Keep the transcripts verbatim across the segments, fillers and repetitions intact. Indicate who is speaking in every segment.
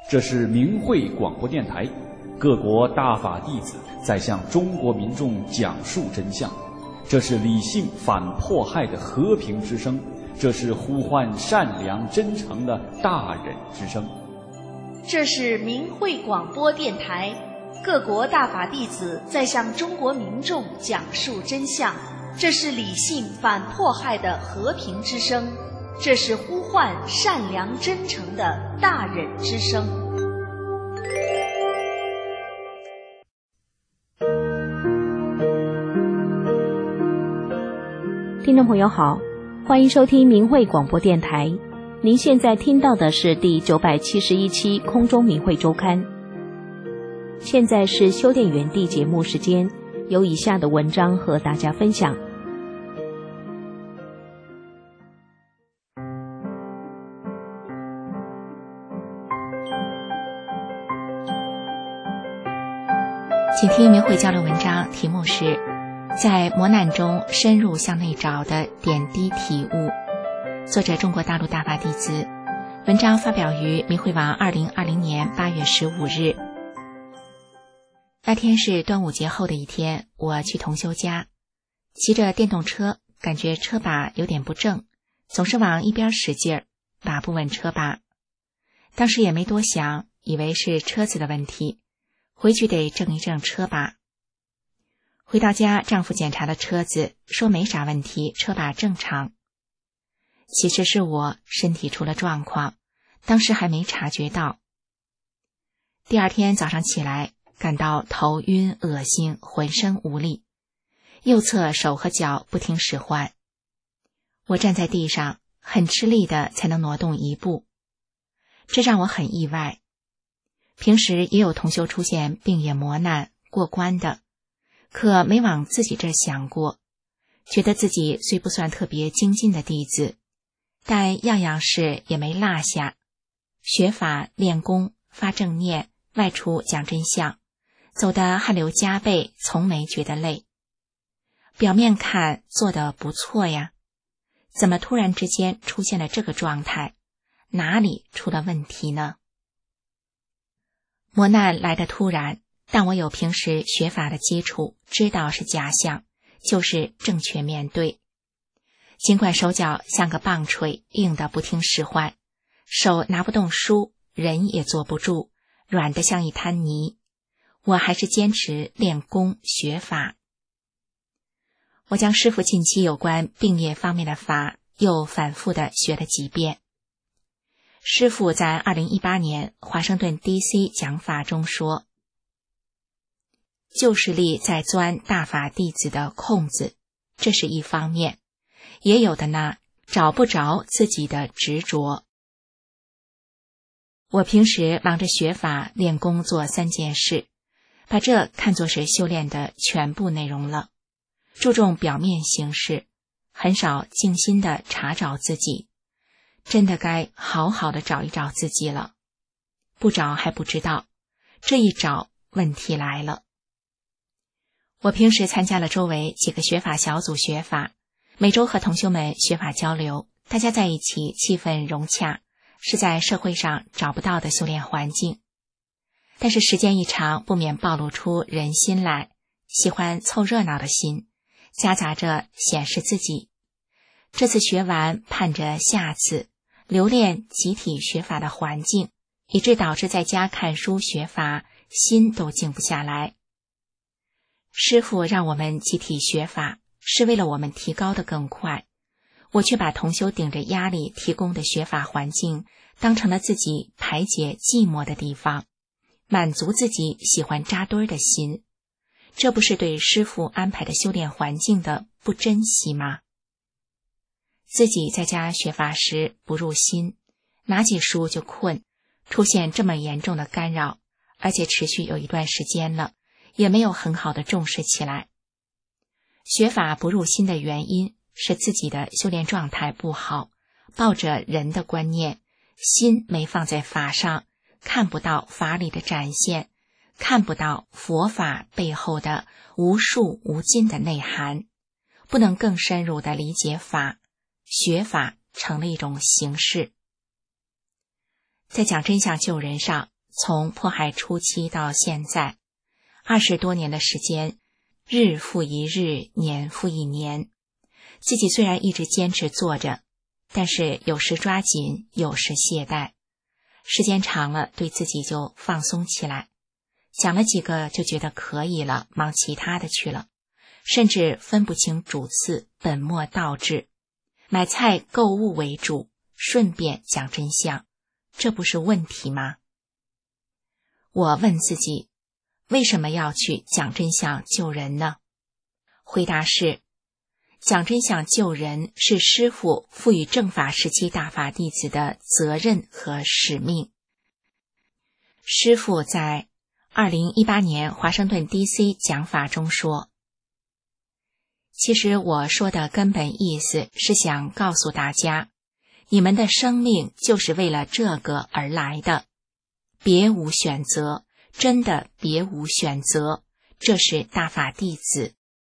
Speaker 1: 这是明慧广播电台，各国大法弟子在向中国民众讲述真相。这是理性反迫害的和平之声，这是呼唤善良真诚的大忍之声。
Speaker 2: 这是明慧广播电台，各国大法弟子在向中国民众讲述真相。这是理性反迫害的和平之声，这是呼唤善良真诚的大忍之声。
Speaker 3: 听众朋友好，欢迎收听明慧广播电台。您现在听到的是第九百七十一期空中明慧周刊。现在是修炼园地节目时间，有以下的文章和大家分享。
Speaker 4: 请听明慧交流文章，题目是在磨难中深入向内找的点滴体悟，作者中国大陆大法弟子，文章发表于明慧网二零二零年八月十五日。那天是端午节后的一天，我去同修家，骑着电动车，感觉车把有点不正，总是往一边使劲儿，把不稳车把。当时也没多想，以为是车子的问题，回去得正一正车把。回到家，丈夫检查了车子，说没啥问题，车把正常。其实是我身体出了状况，当时还没察觉到。第二天早上起来，感到头晕恶心，浑身无力，右侧手和脚不听使唤。我站在地上，很吃力的才能挪动一步，这让我很意外。平时也有同修出现病也磨难过关的，可没往自己这儿想过，觉得自己虽不算特别精进的弟子，但样样事也没落下，学法练功发正念，外出讲真相，走得汗流浃背，从没觉得累。表面看做得不错呀，怎么突然之间出现了这个状态？哪里出了问题呢？磨难来得突然，但我有平时学法的基础，知道是假象，就是正确面对。尽管手脚像个棒槌，硬得不听使唤，手拿不动书，人也坐不住，软得像一滩泥，我还是坚持练功学法。我将师父近期有关病业方面的法又反复地学了几遍。师父在二零一八年华盛顿 D C 讲法中说，旧势力在钻大法弟子的空子，这是一方面，也有的呢找不着自己的执着。我平时忙着学法练功做三件事，把这看作是修炼的全部内容了，注重表面形式，很少静心地查找自己，真的该好好的找一找自己了，不找还不知道，这一找问题来了。我平时参加了周围几个学法小组学法，每周和同修们学法交流，大家在一起气氛融洽，是在社会上找不到的修炼环境。但是时间一长，不免暴露出人心来，喜欢凑热闹的心，夹杂着显示自己。这次学完，盼着下次，留恋集体学法的环境，以致导致在家看书学法，心都静不下来。师父让我们集体学法，是为了我们提高得更快，我却把同修顶着压力提供的学法环境当成了自己排解寂寞的地方，满足自己喜欢扎堆的心，这不是对师父安排的修炼环境的不珍惜吗？自己在家学法时不入心，拿起书就困，出现这么严重的干扰，而且持续有一段时间了，也没有很好的重视起来。学法不入心的原因是自己的修炼状态不好，抱着人的观念，心没放在法上，看不到法理的展现，看不到佛法背后的无数无尽的内涵，不能更深入地理解法，学法成了一种形式。在讲真相救人上， 从迫害初期到现在，二十多年的时间，日复一日，年复一年，自己虽然一直坚持做着，但是有时抓紧，有时懈怠，时间长了，对自己就放松起来，讲了几个就觉得可以了，忙其他的去了，甚至分不清主次，本末倒置，买菜购物为主，顺便讲真相，这不是问题吗？我问自己，为什么要去讲真相救人呢？回答是，讲真相救人是师父赋予正法时期大法弟子的责任和使命。师父在二零一八年华盛顿 D C 讲法中说，其实我说的根本意思是想告诉大家，你们的生命就是为了这个而来的，别无选择，真的别无选择，这是大法弟子。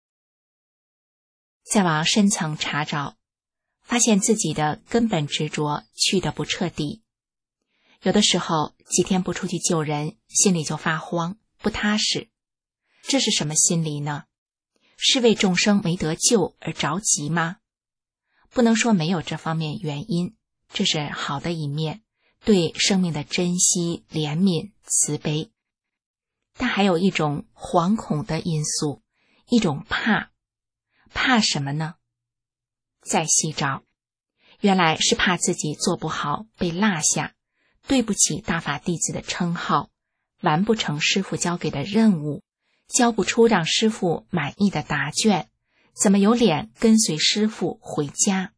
Speaker 4: 再往深层查找，发现自己的根本执着去得不彻底。有的时候几天不出去救人，心里就发慌，不踏实。这是什么心理呢？是为众生没得救而着急吗？不能说没有这方面原因，这是好的一面，对生命的珍惜、怜悯、慈悲。但还有一种惶恐的因素，一种怕。怕什么呢？再细找，原来是怕自己做不好，被落下，对不起大法弟子的称号，完不成师父交给的任务，交不出让师父满意的答卷，怎么有脸跟随师父回家？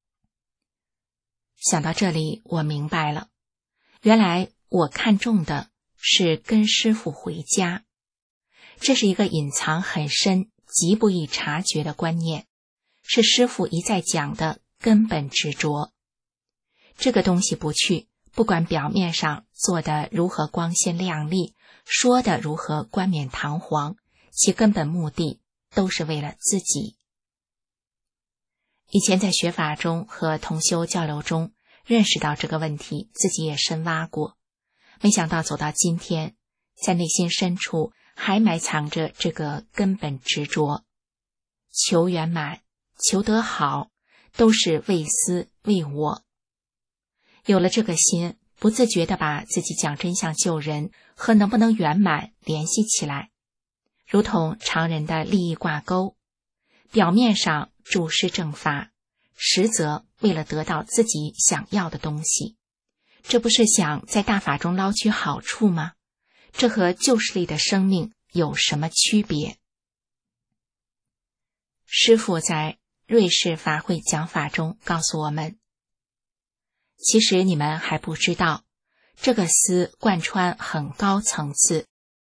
Speaker 4: 想到这里，我明白了，原来我看重的是跟师父回家。这是一个隐藏很深、极不易察觉的观念，是师父一再讲的根本执着。这个东西不去，不管表面上做得如何光鲜亮丽，说得如何冠冕堂皇，其根本目的都是为了自己。以前在学法中和同修交流中认识到这个问题，自己也深挖过，没想到走到今天，在内心深处还埋藏着这个根本执着，求圆满，求得好，都是为私为我。有了这个心，不自觉地把自己讲真相救人和能不能圆满联系起来，如同常人的利益挂钩，表面上注释正法，实则为了得到自己想要的东西，这不是想在大法中捞取好处吗？这和旧势力的生命有什么区别？师父在瑞士法会讲法中告诉我们，其实你们还不知道，这个思贯穿很高层次。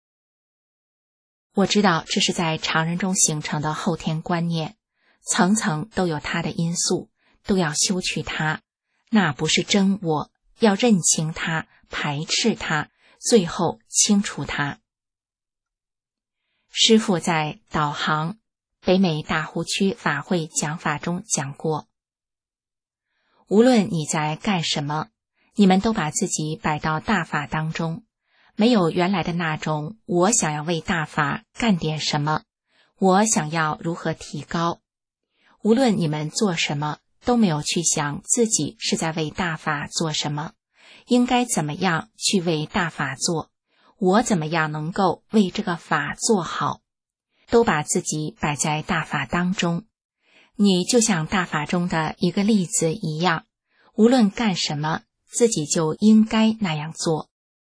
Speaker 4: 我知道这是在常人中形成的后天观念，层层都有它的因素，都要修去它，那不是真我，要认清它，排斥它，最后清除它。师父在导航北美大湖区法会讲法中讲过，无论你在干什么，你们都把自己摆到大法当中，没有原来的那种我想要为大法干点什么，我想要如何提高。无论你们做什么，都没有去想自己是在为大法做什么，应该怎么样去为大法做，我怎么样能够为这个法做好，都把自己摆在大法当中。你就像大法中的一个例子一样，无论干什么，自己就应该那样做。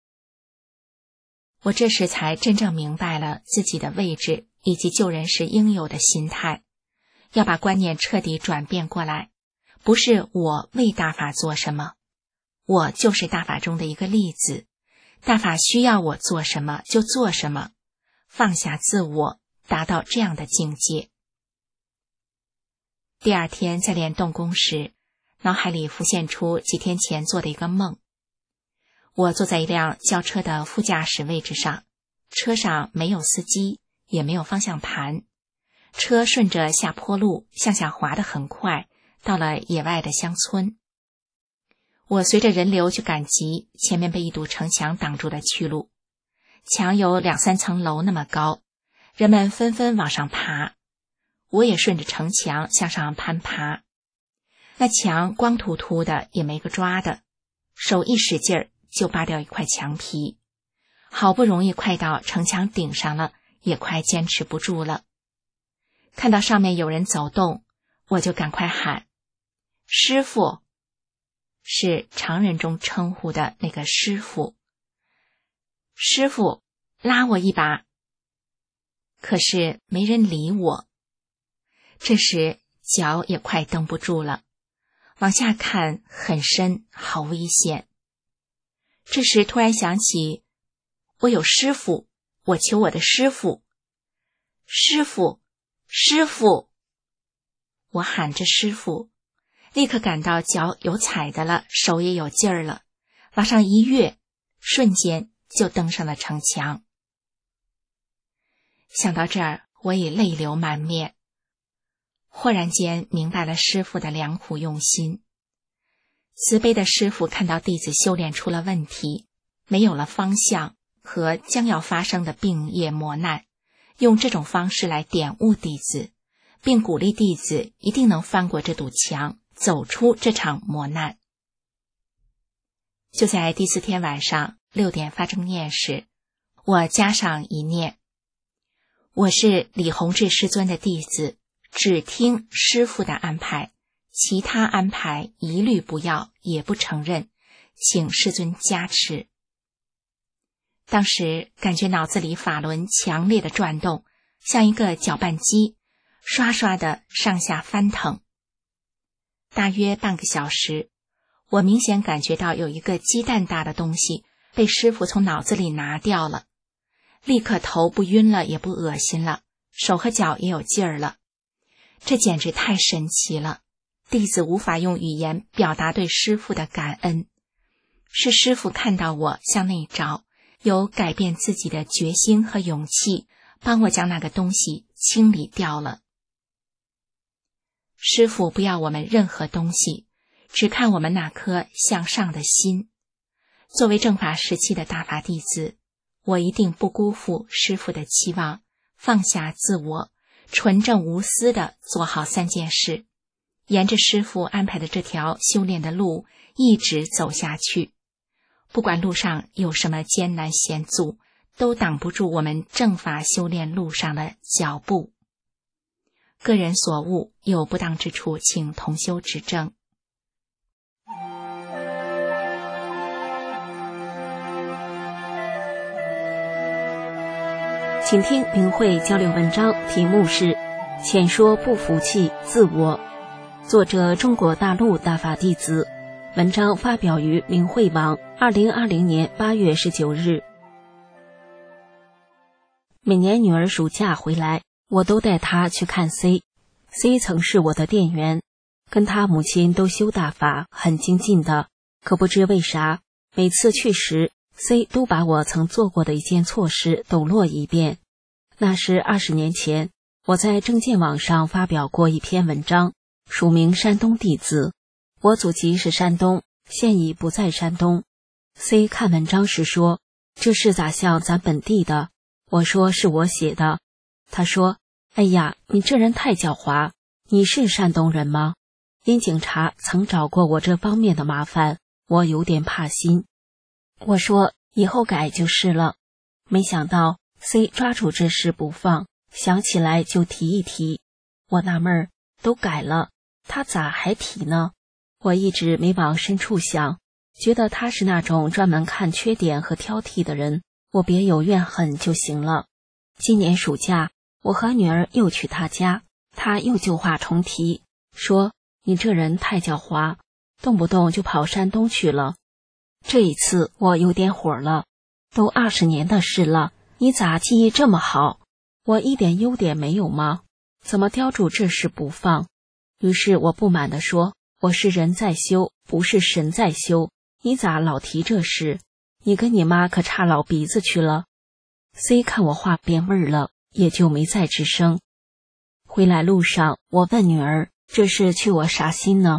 Speaker 4: 我这时才真正明白了自己的位置以及救人时应有的心态，要把观念彻底转变过来，不是我为大法做什么，我就是大法中的一个例子，大法需要我做什么就做什么，放下自我，达到这样的境界。第二天在练动功时，脑海里浮现出几天前做的一个梦。我坐在一辆轿车的副驾驶位置上，车上没有司机，也没有方向盘，车顺着下坡路向下滑得很快，到了野外的乡村。 我随着人流去赶集，前面被一堵城墙挡住了去路。墙有两三层楼那么高，人们纷纷往上爬，我也顺着城墙向上攀爬。那墙光秃秃的，也没个抓的，手一使劲儿就扒掉一块墙皮，好不容易快到城墙顶上了，也快坚持不住了。看到上面有人走动，我就赶快喊：师傅！是常人中称呼的那个师傅。师傅，拉我一把。可是没人理我。这时脚也快蹬不住了，往下看很深，好危险。这时突然想起，我有师傅，我求我的师傅。师傅，师傅！我喊着师傅，立刻感到脚有踩的了，手也有劲儿了，往上一跃，瞬间就登上了城墙。想到这儿，我已泪流满面，忽然间明白了师父的良苦用心。慈悲的师父看到弟子修炼出了问题，没有了方向和将要发生的病业磨难，用这种方式来点悟弟子，并鼓励弟子一定能翻过这堵墙，走出这场磨难。就在第四天晚上六点发正念时，我加上一念：我是李洪志师尊的弟子，只听师父的安排，其他安排一律不要，也不承认，请师尊加持。当时感觉脑子里法轮强烈的转动，像一个搅拌机，刷刷的上下翻腾。大约半个小时，我明显感觉到有一个鸡蛋大的东西被师父从脑子里拿掉了，立刻头不晕了，也不恶心了，手和脚也有劲儿了。这简直太神奇了，弟子无法用语言表达对师父的感恩。是师父看到我向内着，有改变自己的决心和勇气，帮我将那个东西清理掉了。师父不要我们任何东西，只看我们那颗向上的心。作为正法时期的大法弟子，我一定不辜负师父的期望，放下自我，纯正无私地做好三件事，沿着师父安排的这条修炼的路一直走下去。不管路上有什么艰难险阻，都挡不住我们正法修炼路上的脚步。个人所悟有不当之处，请同修指正。
Speaker 3: 请听明慧交流文章，题目是《浅说不服气自我》，作者中国大陆大法弟子，文章发表于明慧网，二零二零年八月十九日。每年女儿暑假回来，我都带她去看 C。C 曾是我的店员，跟她母亲都修大法，很精进的。可不知为啥，每次去时 C 都把我曾做过的一件错事抖落一遍。那是二十年前，我在证件网上发表过一篇文章，署名山东弟子，我祖籍是山东，现已不在山东。C 看文章时说，这是咋像咱本地的？我说是我写的。他说，哎呀，你这人太狡猾，你是山东人吗？因警察曾找过我这方面的麻烦，我有点怕心。我说以后改就是了。没想到 C 抓住这事不放，想起来就提一提。我纳闷儿，都改了，他咋还提呢？我一直没往深处想，觉得他是那种专门看缺点和挑剔的人，我别有怨恨就行了。今年暑假，我和女儿又去他家，他又旧话重提，说你这人太狡猾，动不动就跑山东去了。这一次我有点火了，都二十年的事了，你咋记忆这么好？我一点优点没有吗？怎么叼住这事不放？于是我不满地说，我是人在修，不是神在修，你咋老提这事？你跟你妈可差老鼻子去了。 C 看我话变味儿了，也就没再吱声。回来路上，我问女儿，这是去我啥心呢？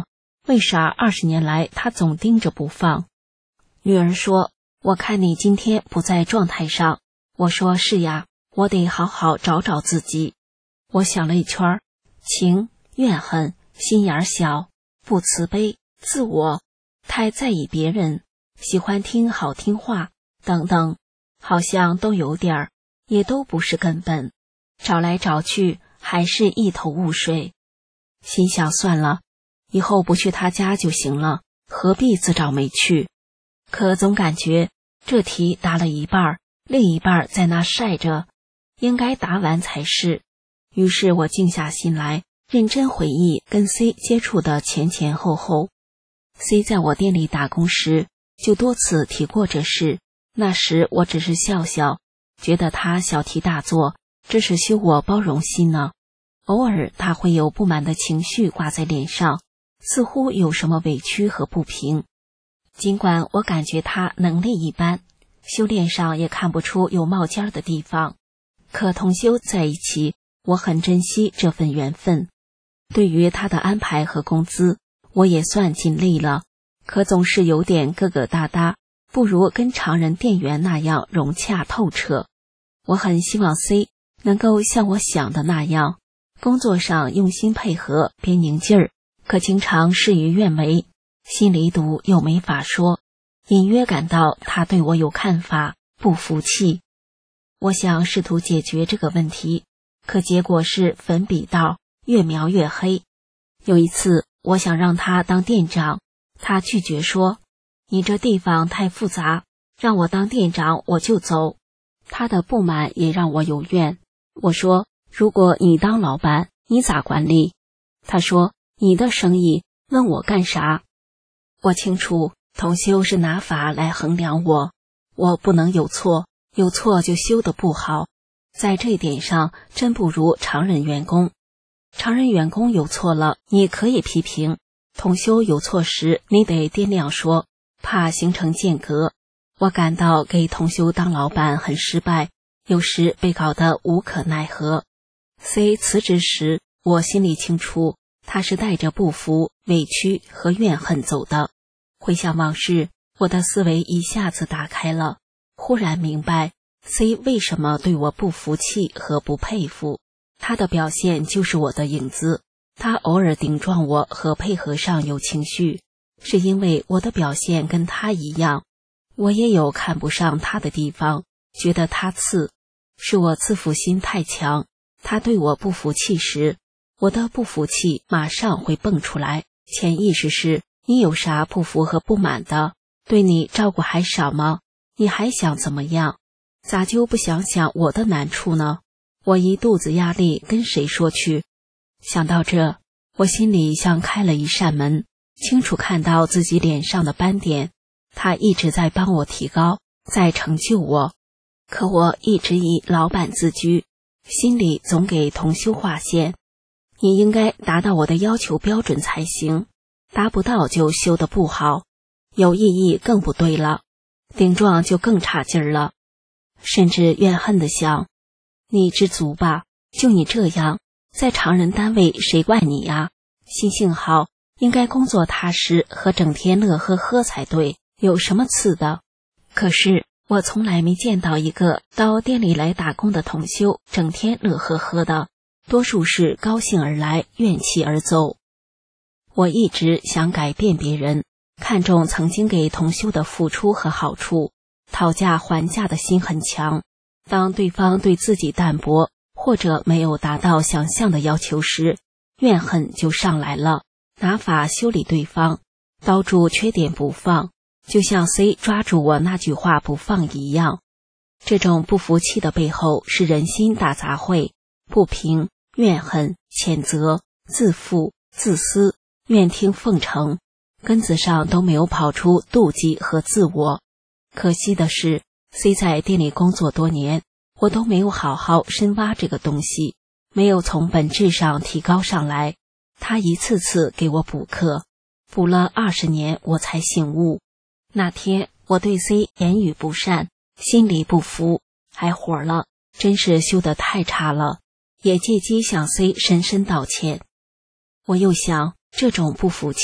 Speaker 3: 为啥二十年来他总盯着不放？女儿说，我看你今天不在状态上。我说是呀，我得好好找找自己。我想了一圈，情、怨恨、心眼小、不慈悲、自我、太在意别人、喜欢听好听话等等，好像都有点儿，也都不是根本。找来找去，还是一头雾水。心想算了，以后不去他家就行了，何必自找没趣？可总感觉这题答了一半，另一半在那晒着，应该答完才是。于是我静下心来，认真回忆跟 C 接触的前前后后。C 在我店里打工时就多次提过这事，那时我只是笑笑，觉得他小题大做，这是修我包容心呢。偶尔他会有不满的情绪挂在脸上，似乎有什么委屈和不平。尽管我感觉他能力一般，修炼上也看不出有冒尖的地方，可同修在一起，我很珍惜这份缘分。对于他的安排和工资，我也算尽力了，可总是有点疙疙瘩瘩，不如跟常人店员那样融洽透彻。我很希望 C 能够像我想的那样，工作上用心配合，别拧劲儿，可经常事与愿违，心里堵又没法说，隐约感到他对我有看法，不服气。我想试图解决这个问题，可结果是粉笔道越描越黑。有一次我想让他当店长，他拒绝说，你这地方太复杂，让我当店长我就走。他的不满也让我有怨。我说，如果你当老板，你咋管理？他说，你的生意问我干啥？我清楚同修是拿法来衡量我，我不能有错，有错就修得不好。在这一点上真不如常人员工。常人员工有错了，你可以批评，同修有错时你得掂量说，怕形成间隔。我感到给同修当老板很失败，有时被搞得无可奈何。C 辞职时，我心里清楚，他是带着不服、委屈和怨恨走的。回想往事，我的思维一下子打开了，忽然明白 C 为什么对我不服气和不佩服。他的表现就是我的影子，他偶尔顶撞我和配合上有情绪，是因为我的表现跟他一样。我也有看不上他的地方，觉得他次，是我自负心太强。他对我不服气时，我的不服气马上会蹦出来，潜意识是，你有啥不服和不满的？对你照顾还少吗？你还想怎么样？咋就不想想我的难处呢？我一肚子压力跟谁说去？想到这，我心里像开了一扇门，清楚看到自己脸上的斑点。他一直在帮我提高，在成就我，可我一直以老板自居，心里总给同修划线。你应该达到我的要求标准才行，达不到就修得不好，有异议更不对了，顶撞就更差劲儿了。甚至怨恨地想，你知足吧，就你这样，在常人单位谁怪你呀？心性好，应该工作踏实和整天乐呵呵才对，有什么次的？可是我从来没见到一个到店里来打工的同修整天乐呵呵的，多数是高兴而来，怨气而走。我一直想改变别人，看重曾经给同修的付出和好处，讨价还价的心很强。当对方对自己淡薄或者没有达到想象的要求时，怨恨就上来了，拿法修理对方，刀住缺点不放，就像 C 抓住我那句话不放一样。这种不服气的背后是人心大杂烩，不平、怨恨、谴责、自负、自私、怨听奉承，根子上都没有跑出妒忌和自我。可惜的是 C 在店里工作多年，我都没有好好深挖这个东西，没有从本质上提高上来。他一次次给我补课，补了二十年我才醒悟。那天我对 C 言语不善，心里不服，还火了，真是修得太差了，也借机向 C 深深道歉。我又想，这种不服气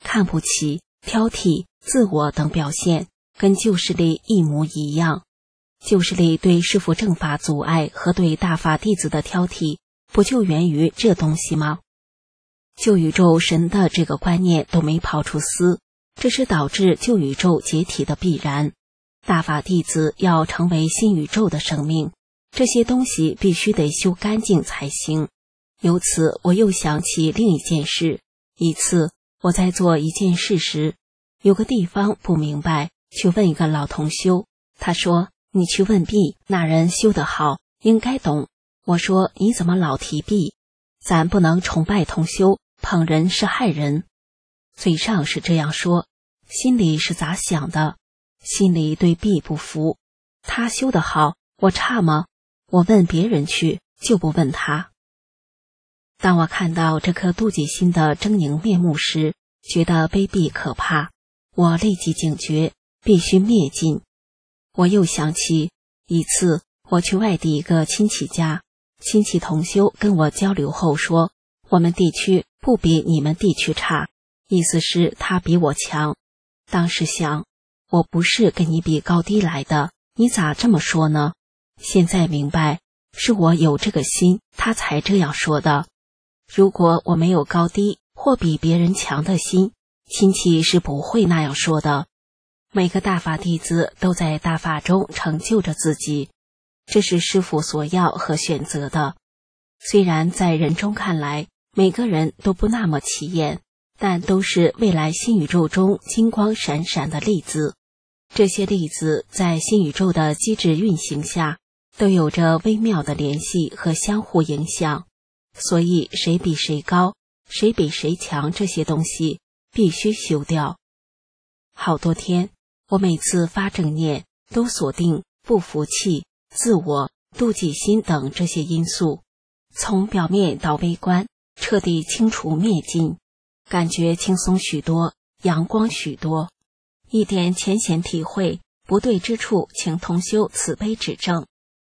Speaker 3: 看不起、挑剔、自我等表现，跟旧势力一模一样。旧势力对师父正法阻碍和对大法弟子的挑剔，不就源于这东西吗？旧宇宙神的这个观念都没跑出丝，这是导致旧宇宙解体的必然。大法弟子要成为新宇宙的生命，这些东西必须得修干净才行。由此我又想起另一件事，一次我在做一件事时，有个地方不明白，去问一个老同修，他说你去问毕，那人修得好，应该懂。我说你怎么老提毕？咱不能崇拜同修，捧人是害人。嘴上是这样说，心里是咋想的？心里对毕不服，他修得好，我差吗？我问别人去，就不问他。当我看到这颗妒忌心的狰狞面目时，觉得卑鄙可怕，我立即警觉，必须灭尽。我又想起一次我去外地一个亲戚家，亲戚同修跟我交流后说，我们地区不比你们地区差，意思是他比我强。当时想，我不是跟你比高低来的，你咋这么说呢？现在明白，是我有这个心，他才这样说的。如果我没有高低或比别人强的心，亲戚是不会那样说的。每个大法弟子都在大法中成就着自己，这是师父所要和选择的。虽然在人中看来，每个人都不那么起眼，但都是未来新宇宙中金光闪闪的粒子。这些粒子在新宇宙的机制运行下，都有着微妙的联系和相互影响。所以谁比谁高，谁比谁强，这些东西必须修掉。好多天，我每次发正念都锁定不服气、自我、妒忌心等这些因素，从表面到微观彻底清除灭尽，感觉轻松许多，阳光许多。一点浅显体会，不对之处请同修慈悲指正。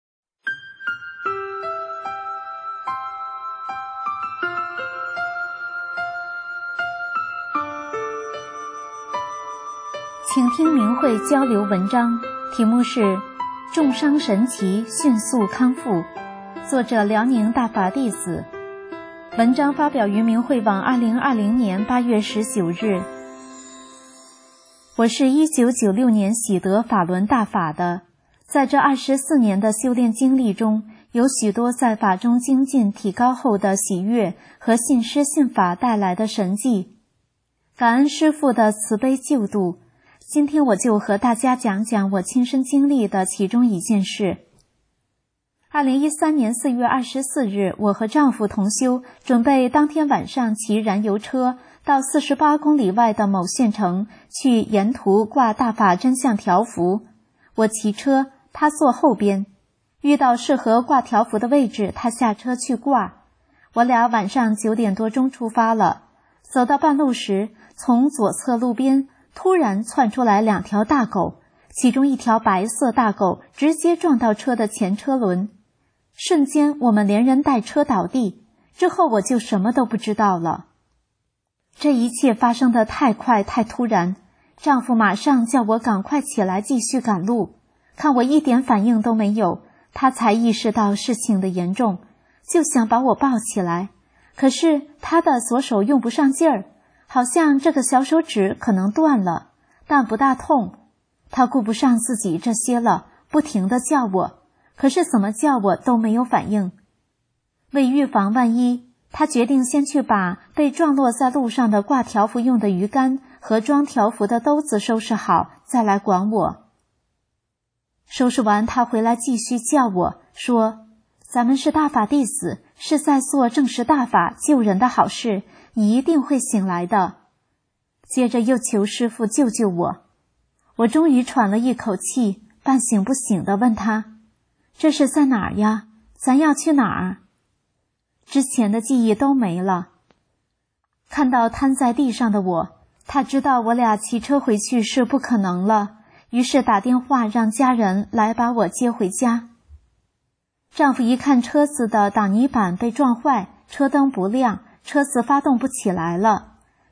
Speaker 5: 请听明慧交流文章，题目是《重伤神奇迅速康复》，作者辽宁大法弟子。文章发表于明慧网二零二零年八月十九日。我是一九九六年喜得法轮大法的，在这二十四年的修炼经历中，有许多在法中精进提高后的喜悦和信师信法带来的神迹。感恩师父的慈悲救度，今天我就和大家讲讲我亲身经历的其中一件事。二零一三年四月二十四日，我和丈夫同修准备当天晚上骑燃油车到四十八公里外的某县城去沿途挂大法真相条幅。我骑车，他坐后边，遇到适合挂条幅的位置，他下车去挂。我俩晚上九点多钟出发了，走到半路时，从左侧路边突然窜出来两条大狗，其中一条白色大狗直接撞到车的前车轮，瞬间我们连人带车倒地，之后我就什么都不知道了。这一切发生得太快太突然，丈夫马上叫我赶快起来继续赶路，看我一点反应都没有，他才意识到事情的严重，就想把我抱起来，可是他的左手用不上劲儿，好像这个小手指可能断了，但不大痛。他顾不上自己这些了，不停地叫我，可是怎么叫我都没有反应。为预防万一，他决定先去把被撞落在路上的挂条幅用的鱼竿和装条幅的兜子收拾好，再来管我。收拾完，他回来继续叫我，说：咱们是大法弟子，是在做正实大法救人的好事，你一定会醒来的。接着又求师父救救我。我终于喘了一口气，半醒不醒地问他：这是在哪儿呀？咱要去哪儿？之前的记忆都没了。看到瘫在地上的我，他知道我俩骑车回去是不可能了，于是打电话让家人来把我接回家。丈夫一看车子的挡泥板被撞坏，车灯不亮，车子发动不起来了。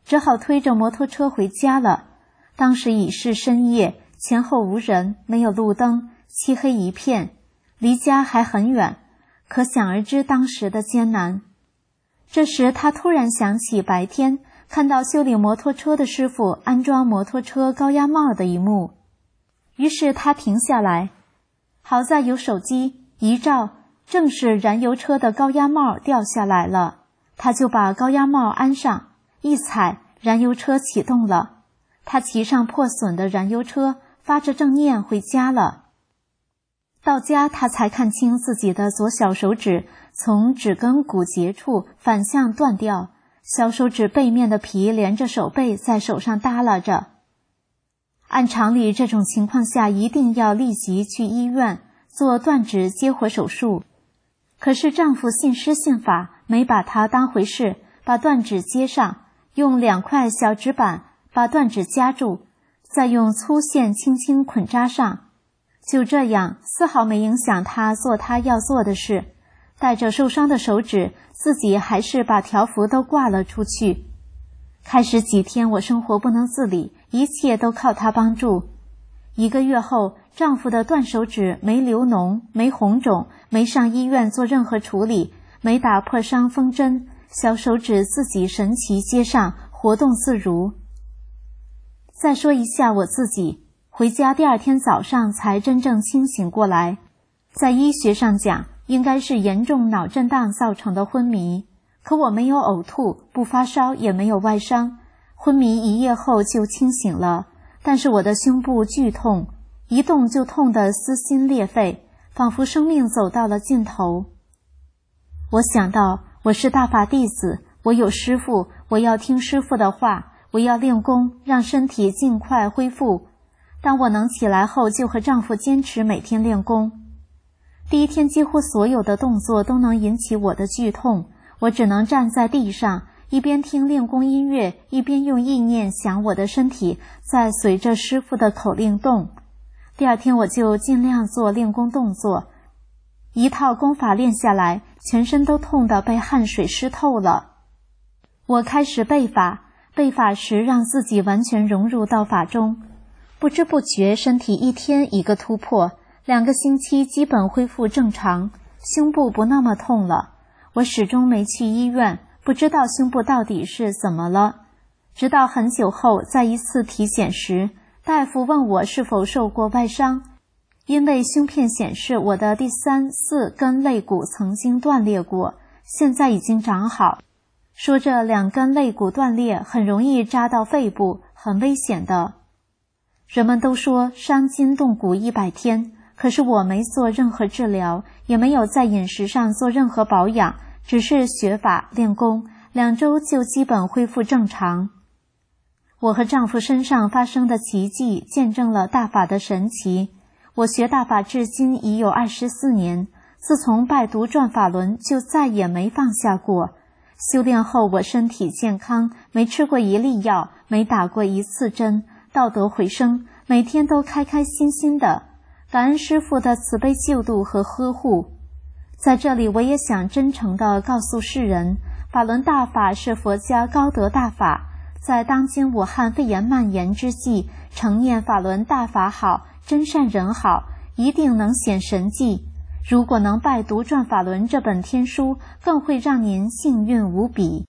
Speaker 5: 只好推着摩托车回家了。当时已是深夜，前后无人，没有路灯，漆黑一片，离家还很远，可想而知当时的艰难。这时他突然想起白天看到修理摩托车的师傅安装摩托车高压帽的一幕，于是他停下来，好在有手机，一照正是燃油车的高压帽掉下来了，他就把高压帽安上，一踩，燃油车启动了。他骑上破损的燃油车，发着正念回家了。到家他才看清自己的左小手指从指根骨节处反向断掉，小手指背面的皮连着手背在手上耷拉着。按常理，这种情况下一定要立即去医院做断指接活手术。可是丈夫信师信法，没把它当回事，把断指接上，用两块小纸板把断指夹住，再用粗线轻轻捆扎上。就这样，丝毫没影响他做他要做的事。带着受伤的手指，自己还是把条幅都挂了出去。开始几天我生活不能自理，一切都靠他帮助。一个月后，丈夫的断手指没流脓，没红肿，没上医院做任何处理，没打破伤风针，小手指自己神奇接上，活动自如。再说一下我自己，回家第二天早上才真正清醒过来。在医学上讲，应该是严重脑震荡造成的昏迷，可我没有呕吐，不发烧，也没有外伤，昏迷一夜后就清醒了。但是我的胸部剧痛，一动就痛得撕心裂肺，仿佛生命走到了尽头。我想到，我是大法弟子，我有师父，我要听师父的话，我要练功，让身体尽快恢复。当我能起来后，就和丈夫坚持每天练功。第一天几乎所有的动作都能引起我的剧痛，我只能站在地上，一边听练功音乐，一边用意念想我的身体在随着师父的口令动。第二天我就尽量做练功动作，一套功法练下来，全身都痛得被汗水湿透了。我开始背法，背法时让自己完全融入到法中，不知不觉身体一天一个突破，两个星期基本恢复正常，胸部不那么痛了。我始终没去医院，不知道胸部到底是怎么了。直到很久后，在一次体检时，大夫问我是否受过外伤，因为胸片显示我的第三、四根肋骨曾经断裂过，现在已经长好。说这两根肋骨断裂很容易扎到肺部，很危险的。人们都说伤筋动骨一百天，可是我没做任何治疗，也没有在饮食上做任何保养，只是学法练功，两周就基本恢复正常。我和丈夫身上发生的奇迹，见证了大法的神奇。我学大法至今已有二十四年，自从拜读转法轮就再也没放下过。修炼后我身体健康，没吃过一粒药，没打过一次针，道德回升，每天都开开心心的，感恩师父的慈悲救度和呵护。在这里我也想真诚地告诉世人，法轮大法是佛家高德大法，在当今武汉肺炎蔓延之际，诚念法轮大法好，真善人好，一定能显神迹。如果能拜读转法轮这本天书，更会让您幸运无比。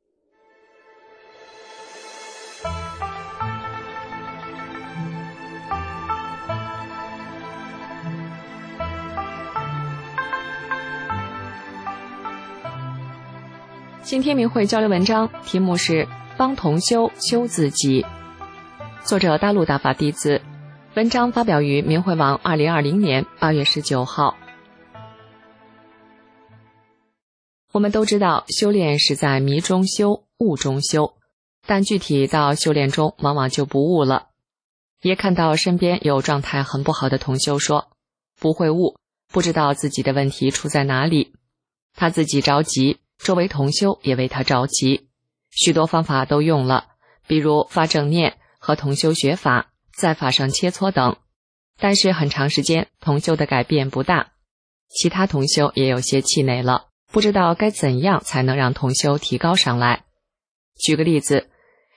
Speaker 4: 今天明慧交流文章题目是帮同修修自己，作者大陆大法弟子，文章发表于明慧网二零二零年八月十九号。我们都知道修炼是在迷中修，悟中修，但具体到修炼中往往就不悟了。也看到身边有状态很不好的同修说不会悟，不知道自己的问题出在哪里，他自己着急，周围同修也为他着急，许多方法都用了，比如发正念和同修学法，在法上切磋等，但是很长时间同修的改变不大，其他同修也有些气馁了，不知道该怎样才能让同修提高上来。举个例子，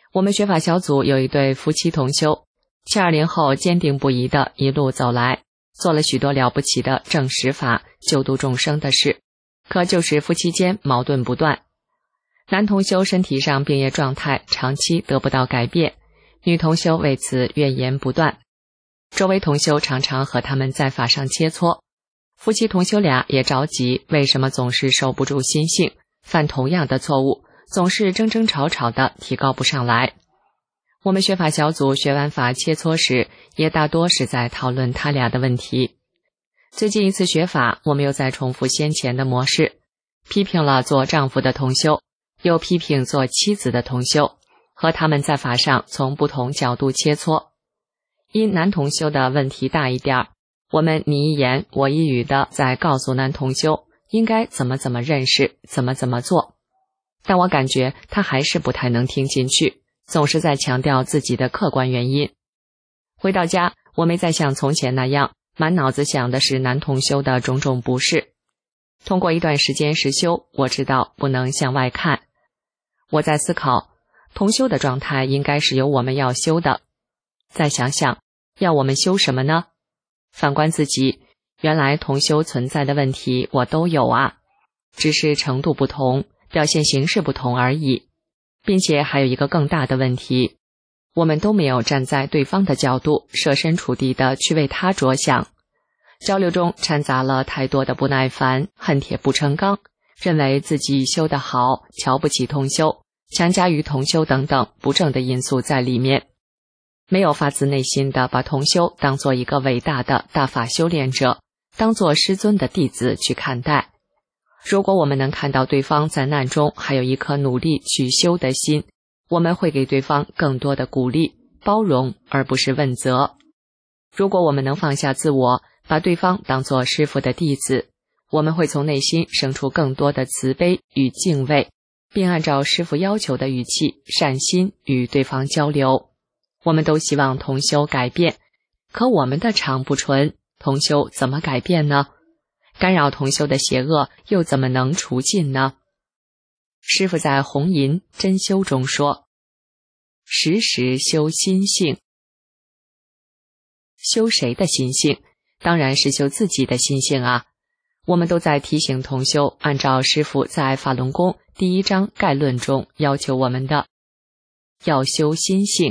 Speaker 6: 我们学法小组有一对夫妻同修，七二零后坚定不移地一路走来，做了许多了不起的证实法、救度众生的事，可就是夫妻间矛盾不断。男同修身体上病业状态长期得不到改变，女同修为此怨言不断。周围同修常常和他们在法上切磋，夫妻同修俩也着急，为什么总是受不住心性，犯同样的错误，总是争争吵吵的提高不上来。我们学法小组学完法切磋时，也大多是在讨论他俩的问题。最近一次学法，我们又在重复先前的模式，批评了做丈夫的同修，又批评做妻子的同修，和他们在法上从不同角度切磋。因男同修的问题大一点，我们你一言我一语的在告诉男同修应该怎么怎么认识，怎么怎么做，但我感觉他还是不太能听进去，总是在强调自己的客观原因。回到家，我没再像从前那样满脑子想的是男同修的种种不是。通过一段时间实修，我知道不能向外看。我在思考，同修的状态应该是由我们要修的。再想想，要我们修什么呢？反观自己，原来同修存在的问题我都有啊，只是程度不同，表现形式不同而已。并且还有一个更大的问题，我们都没有站在对方的角度，设身处地的去为他着想。交流中掺杂了太多的不耐烦、恨铁不成钢，认为自己修得好，瞧不起同修，强加于同修等等不正的因素在里面，没有发自内心的把同修当作一个伟大的大法修炼者，当作师尊的弟子去看待。如果我们能看到对方在难中还有一颗努力去修的心，我们会给对方更多的鼓励、包容，而不是问责。如果我们能放下自我，把对方当作师父的弟子，我们会从内心生出更多的慈悲与敬畏，并按照师父要求的语气、善心与对方交流。我们都希望同修改变，可我们的肠不纯，同修怎么改变呢？干扰同修的邪恶又怎么能除尽呢？师父在红银真修中说，时时修心性。修谁的心性？当然是修自己的心性啊。我们都在提醒同修按照师父在法轮功第一章概论中要求我们的，要修心性。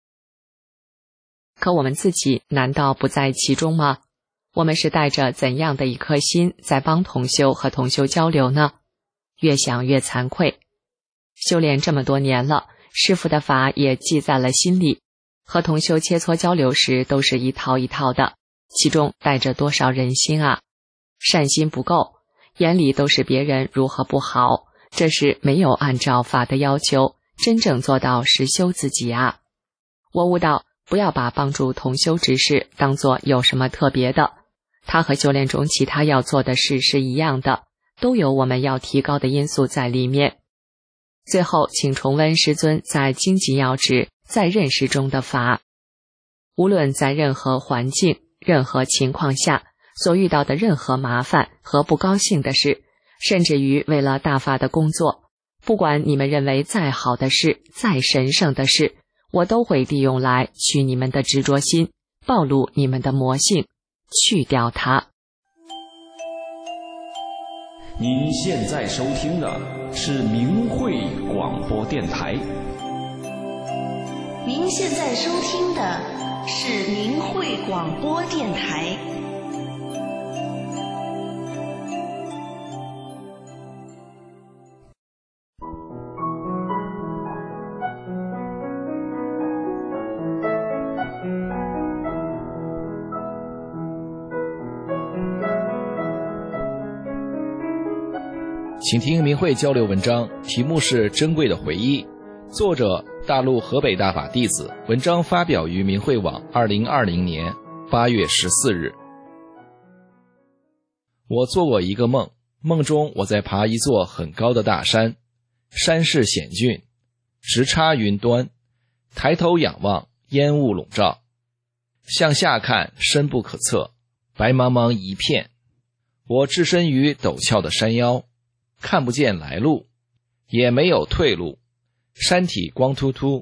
Speaker 6: 可我们自己难道不在其中吗？我们是带着怎样的一颗心在帮同修和同修交流呢？越想越惭愧。修炼这么多年了，师父的法也记在了心里，和同修切磋交流时都是一套一套的，其中带着多少人心啊！善心不够，眼里都是别人如何不好，这是没有按照法的要求真正做到实修自己啊！我悟到，不要把帮助同修之事当作有什么特别的，它和修炼中其他要做的事是一样的，都有我们要提高的因素在里面。最后，请重温师尊在经济要旨在认识中的法。无论在任何环境、任何情况下所遇到的任何麻烦和不高兴的事，甚至于为了大法的工作，不管你们认为再好的事、再神圣的事，我都会利用来去你们的执着心，暴露你们的魔性，去掉它。
Speaker 1: 您现在收听的是明慧广播电台。
Speaker 2: 您现在收听的是明慧广播电台。
Speaker 7: 请听明慧交流文章，题目是《珍贵的回忆》，作者大陆河北大法弟子，文章发表于明慧网二零二零年八月十四日。我做过一个梦，梦中我在爬一座很高的大山，山势险峻，直插云端，抬头仰望，烟雾笼罩，向下看深不可测，白茫茫一片。我置身于陡峭的山腰，看不见来路，也没有退路，山体光秃秃，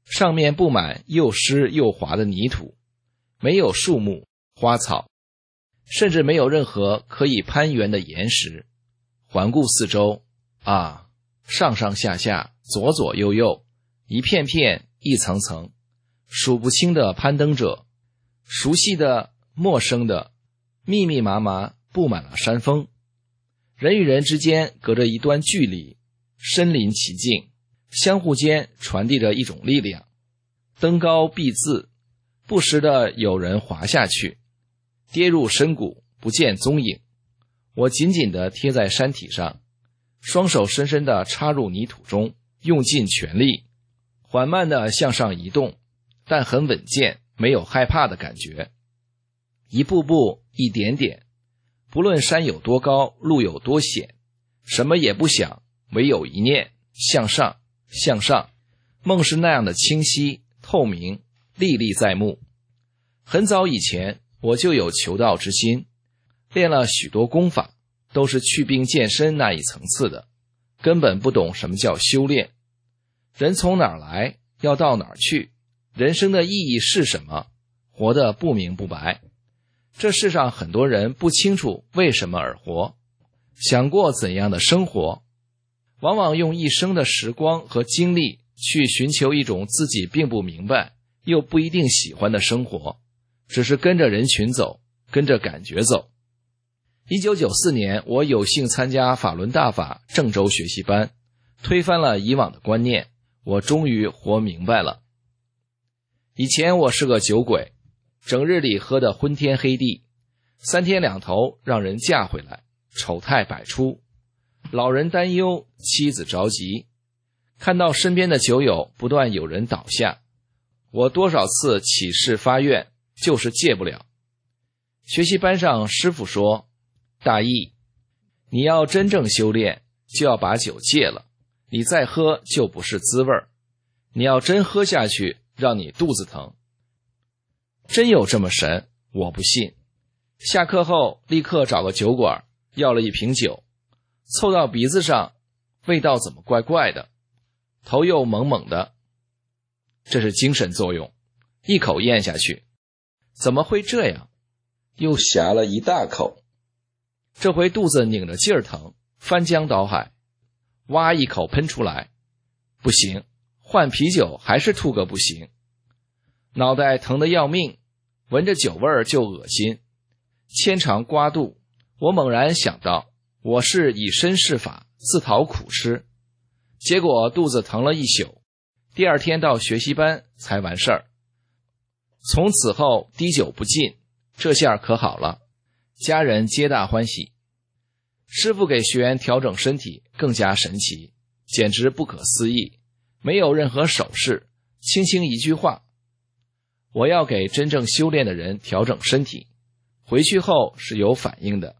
Speaker 7: 上面布满又湿又滑的泥土，没有树木、花草，甚至没有任何可以攀援的岩石。环顾四周，啊，上上下下，左左右右，一片片，一层层，数不清的攀登者，熟悉的、陌生的，密密麻麻布满了山峰。人与人之间隔着一段距离，身临其境，相互间传递着一种力量。登高避自，不时的有人滑下去，跌入深谷，不见踪影。我紧紧地贴在山体上，双手深深地插入泥土中，用尽全力，缓慢地向上移动，但很稳健，没有害怕的感觉。一步步，一点点，不论山有多高，路有多险，什么也不想，唯有一念，向上，向上。梦是那样的清晰、透明，历历在目。很早以前，我就有求道之心，练了许多功法，都是祛病健身那一层次的，根本不懂什么叫修炼。人从哪儿来，要到哪儿去，人生的意义是什么，活得不明不白。这世上很多人不清楚为什么而活，想过怎样的生活，往往用一生的时光和精力去寻求一种自己并不明白又不一定喜欢的生活，只是跟着人群走，跟着感觉走。一九九四年，我有幸参加法轮大法郑州学习班，推翻了以往的观念，我终于活明白了。以前我是个酒鬼，整日里喝得昏天黑地，三天两头让人嫁回来，丑态百出，老人担忧，妻子着急，看到身边的酒友不断有人倒下，我多少次起誓发愿，就是戒不了。学习班上师父说，大义，你要真正修炼，就要把酒戒了，你再喝就不是滋味儿，你要真喝下去，让你肚子疼。真有这么神？我不信。下课后立刻找个酒馆，要了一瓶酒，凑到鼻子上，味道怎么怪怪的，头又猛猛的，这是精神作用，一口咽下去，怎么会这样？又呷了一大口，这回肚子拧着劲儿疼，翻江倒海，哇一口喷出来，不行，换啤酒还是吐个不行，脑袋疼得要命，闻着酒味儿就恶心，牵肠刮肚。我猛然想到，我是以身试法，自讨苦吃，结果肚子疼了一宿，第二天到学习班才完事儿。从此后滴酒不进，这下可好了，家人皆大欢喜。师父给学员调整身体更加神奇，简直不可思议，没有任何手势，轻轻一句话，我要给真正修炼的人调整身体，回去后是有反应的。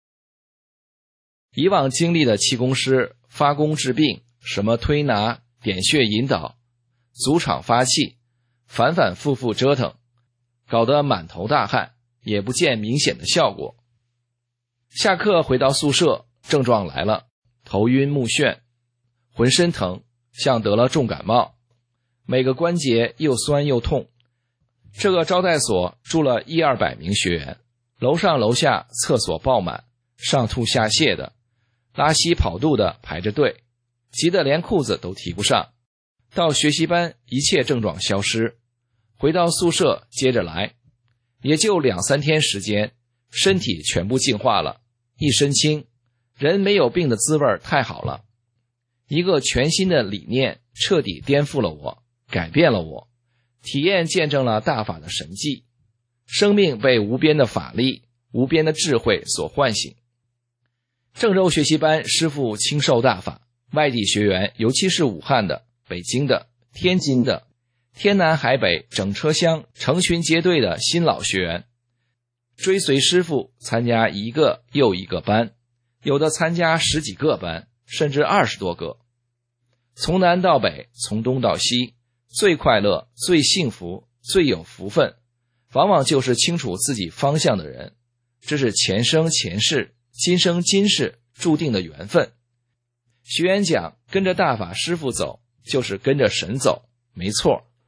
Speaker 7: 以往经历的气功师发功治病，什么推拿、点穴引导、足场发气，反反复复折腾，搞得满头大汗，也不见明显的效果。下课回到宿舍，症状来了，头晕目眩，浑身疼，像得了重感冒，每个关节又酸又痛。这个招待所住了一二百名学员，楼上楼下厕所爆满，上吐下泻的，拉稀跑肚的排着队，急得连裤子都提不上。到学习班一切症状消失，回到宿舍接着来，也就两三天时间，身体全部净化了，一身轻，人没有病的滋味太好了。一个全新的理念彻底颠覆了我，改变了我，体验见证了大法的神迹，生命被无边的法力、无边的智慧所唤醒。郑州学习班师父亲授大法，外地学员，尤其是武汉的、北京的、天津的，天南海北整车厢成群结队的新老学员，追随师父参加一个又一个班，有的参加十几个班，甚至二十多个。从南到北，从东到西，最快乐、最幸福、最有福分，往往就是清楚自己方向的人。这是前生前世、今生今世注定的缘分。学员讲，跟着大法师父走，就是跟着神走，没错。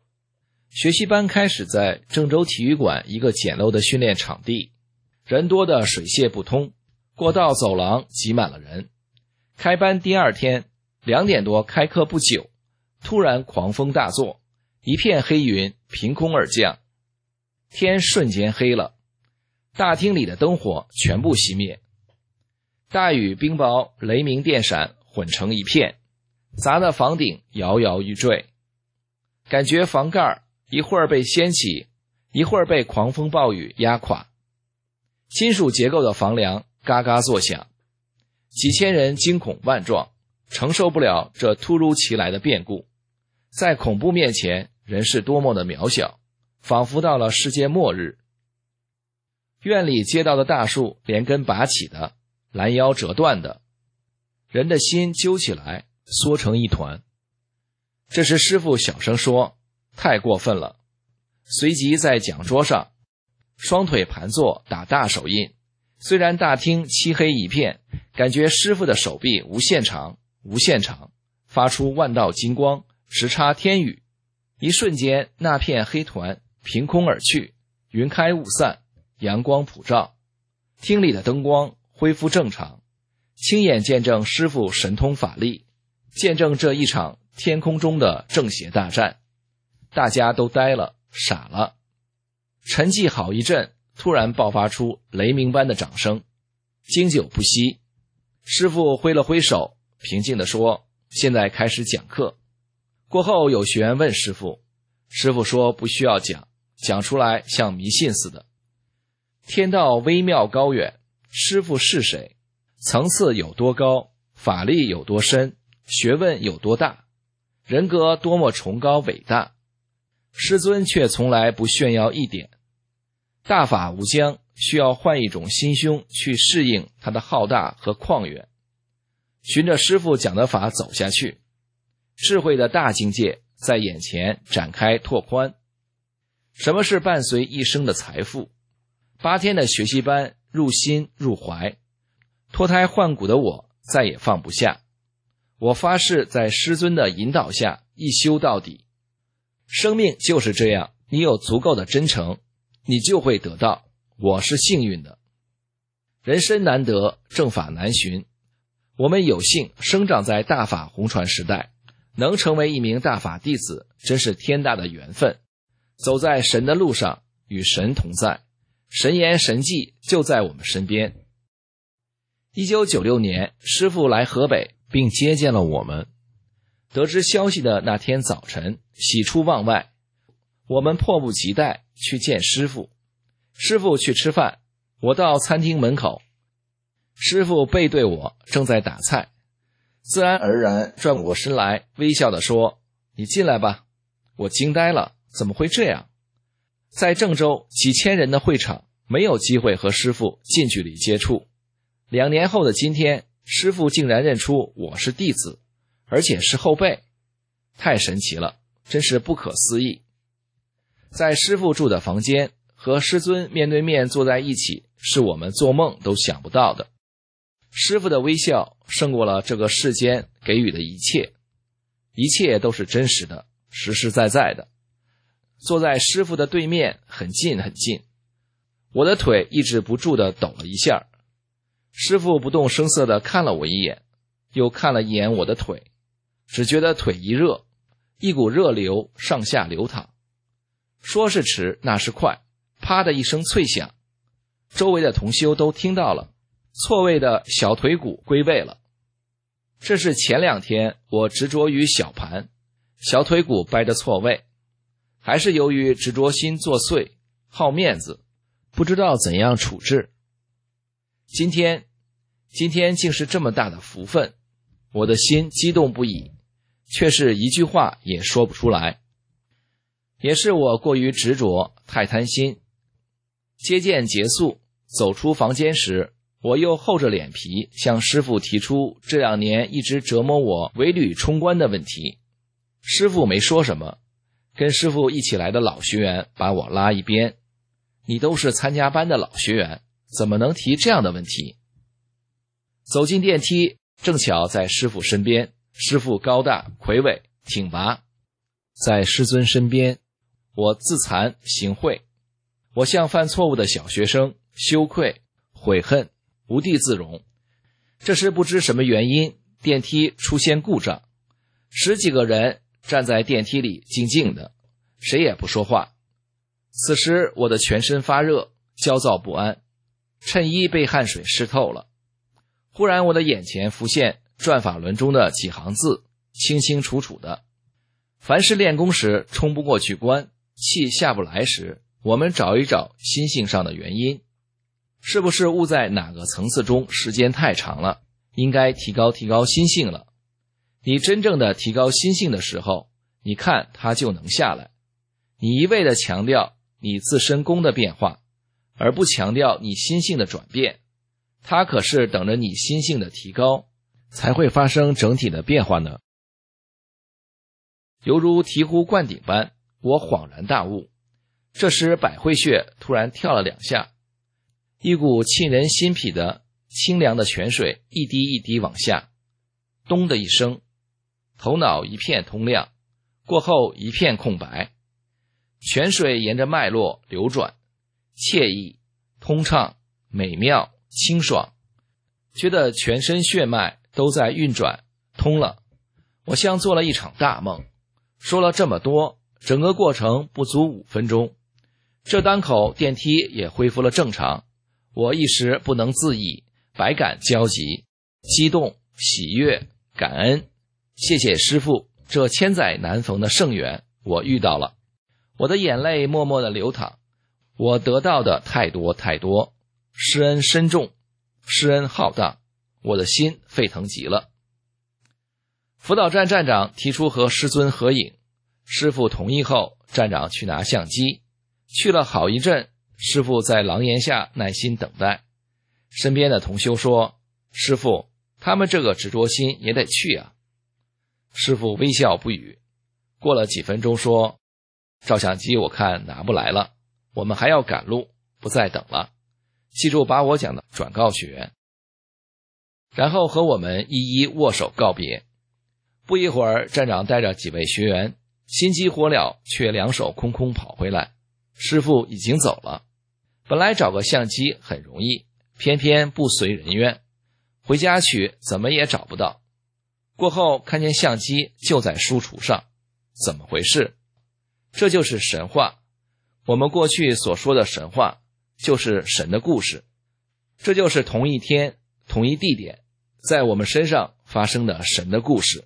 Speaker 7: 学习班开始在郑州体育馆一个简陋的训练场地，人多的水泄不通，过道走廊挤满了人。开班第二天，两点多开课不久，突然狂风大作，一片黑云凭空而降，天瞬间黑了，大厅里的灯火全部熄灭，大雨冰雹雷鸣电闪混成一片，砸得房顶摇摇欲坠，感觉房盖一会儿被掀起，一会儿被狂风暴雨压垮，金属结构的房梁嘎嘎作响，几千人惊恐万状，承受不了这突如其来的变故，在恐怖面前，人是多么的渺小，仿佛到了世界末日。院里街道的大树连根拔起的，拦腰折断的，人的心揪起来缩成一团。这时师父小声说，太过分了。随即在讲桌上双腿盘坐打大手印，虽然大厅漆黑一片，感觉师父的手臂无限长无限长，发出万道金光，直插天宇。一瞬间，那片黑团凭空而去，云开雾散，阳光普照，厅里的灯光恢复正常，亲眼见证师父神通法力，见证这一场天空中的正邪大战。大家都呆了，傻了。沉寂好一阵，突然爆发出雷鸣般的掌声，经久不息。师父挥了挥手，平静地说，现在开始讲课。过后有学员问师父，师父说不需要讲，讲出来像迷信似的。天道微妙高远，师父是谁？层次有多高？法力有多深？学问有多大？人格多么崇高伟大？师尊却从来不炫耀一点。大法无疆，需要换一种心胸去适应它的浩大和旷远。循着师父讲的法走下去，智慧的大境界在眼前展开拓宽。什么是伴随一生的财富？八天的学习班入心入怀，脱胎换骨的我再也放不下。我发誓在师尊的引导下一修到底。生命就是这样，你有足够的真诚，你就会得到。我是幸运的。人生难得，正法难寻。我们有幸生长在大法弘传时代，能成为一名大法弟子，真是天大的缘分。走在神的路上，与神同在，神言神迹就在我们身边。一九九六年，师父来河北并接见了我们。得知消息的那天早晨，喜出望外，我们迫不及待去见师父。师父去吃饭，我到餐厅门口，师父背对我正在打菜，自然而然转过身来，微笑地说，你进来吧。我惊呆了，怎么会这样？在郑州几千人的会场，没有机会和师父近距离接触。两年后的今天，师父竟然认出我是弟子，而且是后辈，太神奇了，真是不可思议。在师父住的房间，和师尊面对面坐在一起，是我们做梦都想不到的。师父的微笑胜过了这个世间给予的一切，一切都是真实的，实实在在的。坐在师父的对面，很近很近，我的腿抑制不住地抖了一下。师父不动声色地看了我一眼，又看了一眼我的腿，只觉得腿一热，一股热流上下流淌。说是迟，那是快，啪的一声脆响，周围的同修都听到了，错位的小腿骨归位了。这是前两天我执着于小盘，小腿骨掰的错位，还是由于执着心作祟，好面子，不知道怎样处置。今天，今天竟是这么大的福分，我的心激动不已，却是一句话也说不出来。也是我过于执着，太贪心。接见结束，走出房间时，我又厚着脸皮向师父提出这两年一直折磨我违旅冲关的问题。师父没说什么，跟师父一起来的老学员把我拉一边，你都是参加班的老学员，怎么能提这样的问题？走进电梯，正巧在师父身边，师父高大魁伟挺拔，在师尊身边， 我自惭形秽，我像犯错误的小学生，羞愧、悔恨，无地自容。这时不知什么原因，电梯出现故障，十几个人站在电梯里静静的，谁也不说话。此时我的全身发热，焦躁不安，衬衣被汗水湿透了。忽然我的眼前浮现转法轮中的几行字，清清楚楚的：凡是练功时冲不过去关，气下不来时，我们找一找心性上的原因，是不是误在哪个层次中时间太长了，应该提高提高心性了。你真正的提高心性的时候，你看它就能下来。你一味的强调你自身功的变化，而不强调你心性的转变，它可是等着你心性的提高，才会发生整体的变化呢。犹如醍醐灌顶般，我恍然大悟。这时百会穴突然跳了两下，一股沁人心脾的清凉的泉水一滴一滴往下，咚的一声，头脑一片通亮，过后一片空白。泉水沿着脉络流转，惬意、通畅、美妙、清爽，觉得全身血脉都在运转，通了。我像做了一场大梦。说了这么多，整个过程不足五分钟。这当口电梯也恢复了正常，我一时不能自已，百感交集，激动、喜悦、感恩。谢谢师父，这千载难逢的圣缘，我遇到了。我的眼泪默默地流淌，我得到的太多太多，师恩深重，师恩浩大，我的心沸腾极了。辅导站站长提出和师尊合影，师父同意后，站长去拿相机，去了好一阵，师父在廊檐下耐心等待。身边的同修说：师父，他们这个执着心也得去啊。师父微笑不语，过了几分钟说：照相机我看拿不来了，我们还要赶路，不再等了，记住把我讲的转告学员。然后和我们一一握手告别。不一会儿，站长带着几位学员心急火燎，却两手空空跑回来，师父已经走了。本来找个相机很容易，偏偏不随人愿，回家取怎么也找不到。过后看见相机就在书橱上，怎么回事？这就是神话。我们过去所说的神话，就是神的故事。这就是同一天、同一地点，在我们身上发生的神的故事。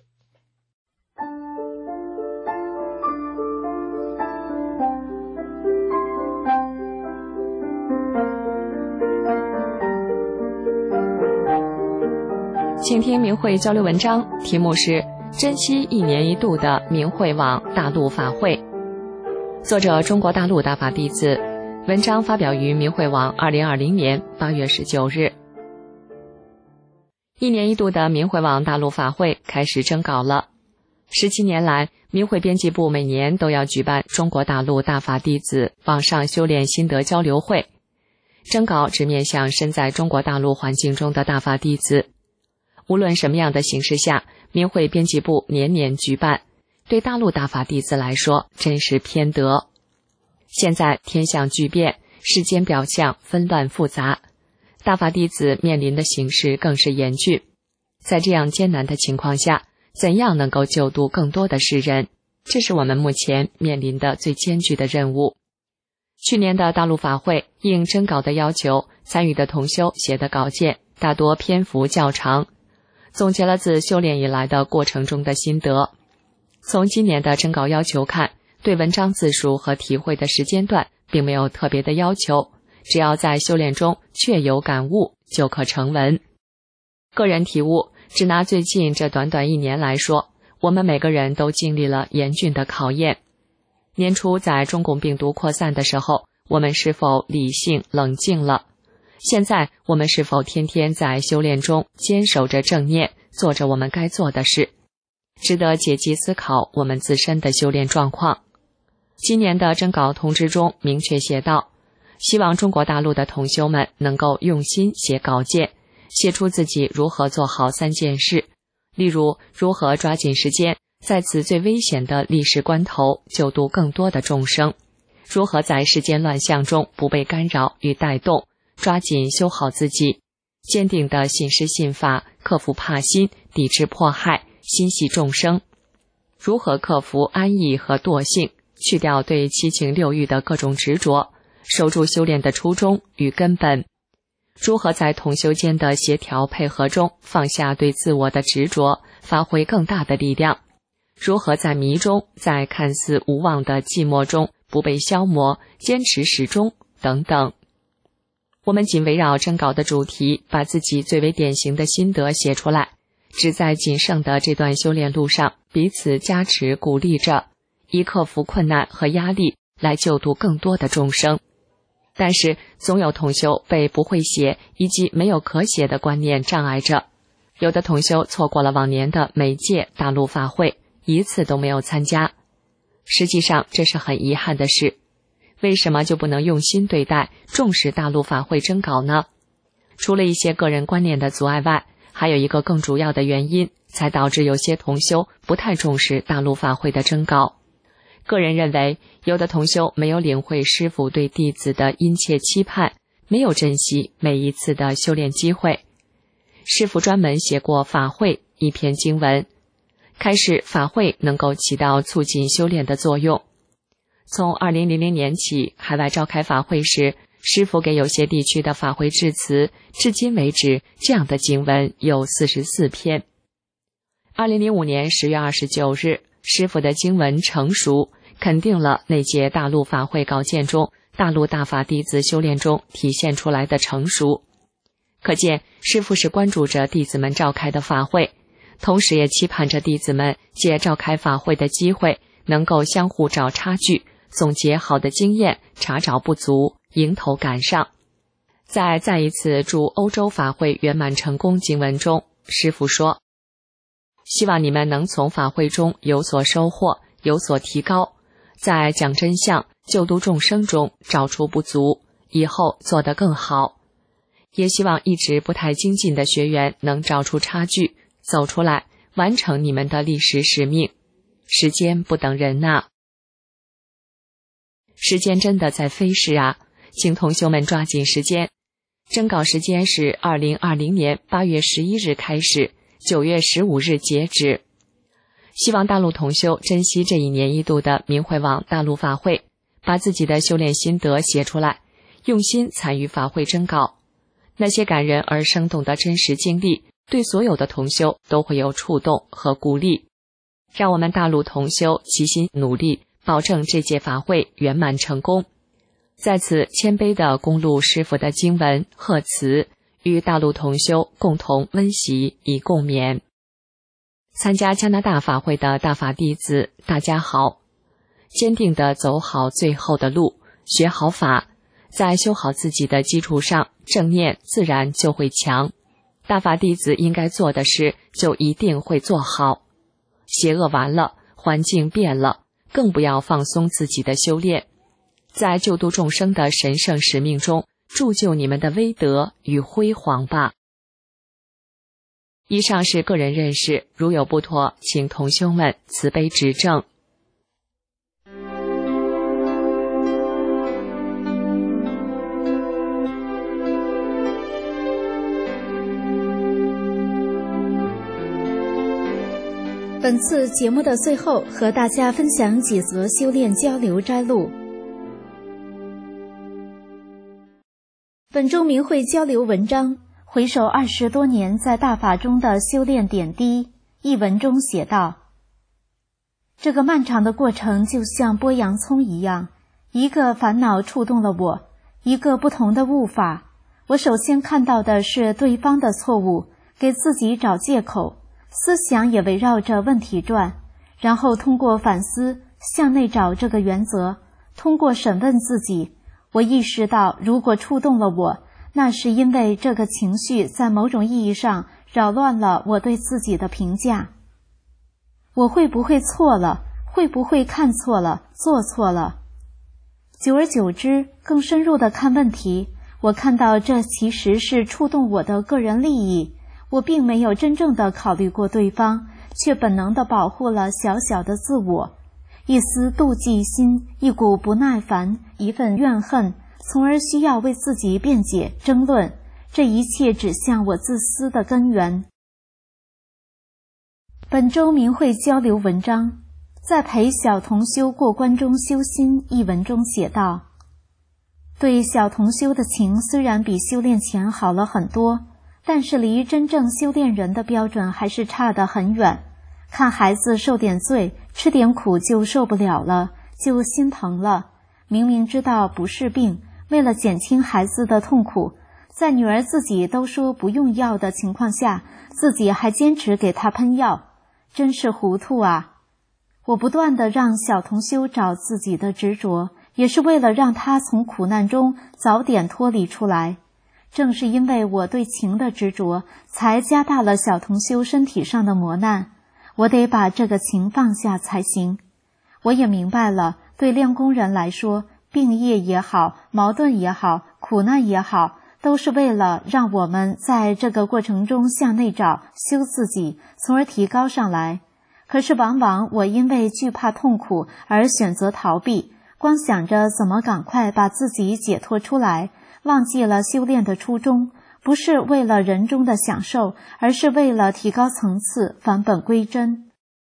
Speaker 6: 请听明慧交流文章，题目是珍惜一年一度的明慧网大陆法会，作者中国大陆大法弟子，文章发表于明慧网二零二零年八月十九日。一年一度的明慧网大陆法会开始征稿了。十七年来，明慧编辑部每年都要举办中国大陆大法弟子网上修炼心得交流会，征稿只面向身在中国大陆环境中的大法弟子。无论什么样的形式下，明慧编辑部年年举办，对大陆大法弟子来说真是偏得。现在天象巨变，世间表象纷乱复杂，大法弟子面临的形势更是严峻。在这样艰难的情况下，怎样能够救度更多的世人，这是我们目前面临的最艰巨的任务。去年的大陆法会应征稿的要求，参与的同修写的稿件大多篇幅较长，总结了自修炼以来的过程中的心得。从今年的征稿要求看，对文章字数和体会的时间段并没有特别的要求，只要在修炼中确有感悟，就可成文。个人体悟，只拿最近这短短一年来说，我们每个人都经历了严峻的考验。年初在中共病毒扩散的时候，我们是否理性冷静了？现在我们是否天天在修炼中坚守着正念，做着我们该做的事？值得解析思考我们自身的修炼状况。今年的征稿通知中明确写道，希望中国大陆的同修们能够用心写稿件，写出自己如何做好三件事，例如如何抓紧时间，在此最危险的历史关头救度更多的众生， 如何在世间乱象中不被干扰与带动，抓紧修好自己，坚定地信师信法，克服怕心，抵制迫害，心系众生。如何克服安逸和惰性，去掉对七情六欲的各种执着，守住修炼的初衷与根本。如何在同修间的协调配合中放下对自我的执着，发挥更大的力量。如何在迷中，在看似无望的寂寞中不被消磨，坚持始终等等。我们仅围绕征稿的主题，把自己最为典型的心得写出来，只在仅剩的这段修炼路上彼此加持鼓励着，以克服困难和压力来救度更多的众生。但是总有同修被不会写以及没有可写的观念障碍着，有的同修错过了往年的每届大陆法会，一次都没有参加。实际上这是很遗憾的事，为什么就不能用心对待，重视大陆法会征稿呢？除了一些个人观念的阻碍外，还有一个更主要的原因，才导致有些同修不太重视大陆法会的征稿。个人认为，有的同修没有领会师父对弟子的殷切期盼，没有珍惜每一次的修炼机会。师父专门写过法会一篇经文，开始法会能够起到促进修炼的作用。从二零零零年起，海外召开法会时，师父给有些地区的法会致辞，至今为止，这样的经文有四十四篇。二零零五年十月二十九日，师父的经文成熟，肯定了那届大陆法会稿件中大陆大法弟子修炼中体现出来的成熟。可见师父是关注着弟子们召开的法会，同时也期盼着弟子们借召开法会的机会，能够相互找差距，总结好的经验，查找不足，迎头赶上。在再一次祝欧洲法会圆满成功经文中，师父说，希望你们能从法会中有所收获，有所提高，在讲真相、救度众生中找出不足，以后做得更好。也希望一直不太精进的学员能找出差距，走出来，完成你们的历史使命。时间不等人呐，时间真的在飞逝啊，请同修们抓紧时间。征稿时间是二零二零年八月十一日开始，九月十五日截止。希望大陆同修珍惜这一年一度的明慧网大陆法会，把自己的修炼心得写出来，用心参与法会征稿。那些感人而生动的真实经历，对所有的同修都会有触动和鼓励。让我们大陆同修齐心努力，保证这届法会圆满成功。在此谦卑地恭录师父的经文贺词，与大陆同修共同温习以共勉。参加加拿大法会的大法弟子，大家好，坚定地走好最后的路，学好法，在修好自己的基础上，正念自然就会强。大法弟子应该做的事，就一定会做好。邪恶完了，环境变了，更不要放松自己的修炼，在救度众生的神圣使命中，铸就你们的威德与辉煌吧。以上是个人认识，如有不妥，请同修们慈悲指正。
Speaker 5: 本次节目的最后，和大家分享几则修炼交流摘录。本周明慧交流文章，回首二十多年在大法中的修炼点滴，一文中写道：这个漫长的过程就像剥洋葱一样，一个烦恼触动了我，一个不同的悟法。我首先看到的是对方的错误，给自己找借口，思想也围绕着问题转，然后通过反思向内找这个原则，通过审问自己，我意识到如果触动了我，那是因为这个情绪在某种意义上扰乱了我对自己的评价。我会不会错了？会不会看错了？做错了？久而久之，更深入地看问题，我看到这其实是触动我的个人利益，我并没有真正地考虑过对方，却本能地保护了小小的自我。 一丝妒忌心，一股不耐烦，一份怨恨，从而需要为自己辩解争论，这一切指向我自私的根源。本周明慧交流文章在陪小同修过关中修心一文中写道，对小同修的情虽然比修炼前好了很多，但是离真正修炼人的标准还是差得很远。看孩子受点罪，吃点苦就受不了了，就心疼了。明明知道不是病，为了减轻孩子的痛苦，在女儿自己都说不用药的情况下，自己还坚持给她喷药，真是糊涂啊！我不断地让小同修找自己的执着，也是为了让他从苦难中早点脱离出来。正是因为我对情的执着，才加大了小同修身体上的磨难。我得把这个情放下才行。我也明白了，对练功人来说，病业也好，矛盾也好，苦难也好，都是为了让我们在这个过程中向内找，修自己，从而提高上来。可是往往我因为惧怕痛苦而选择逃避，光想着怎么赶快把自己解脱出来，忘记了修炼的初衷，不是为了人中的享受，而是为了提高层次，返本归真。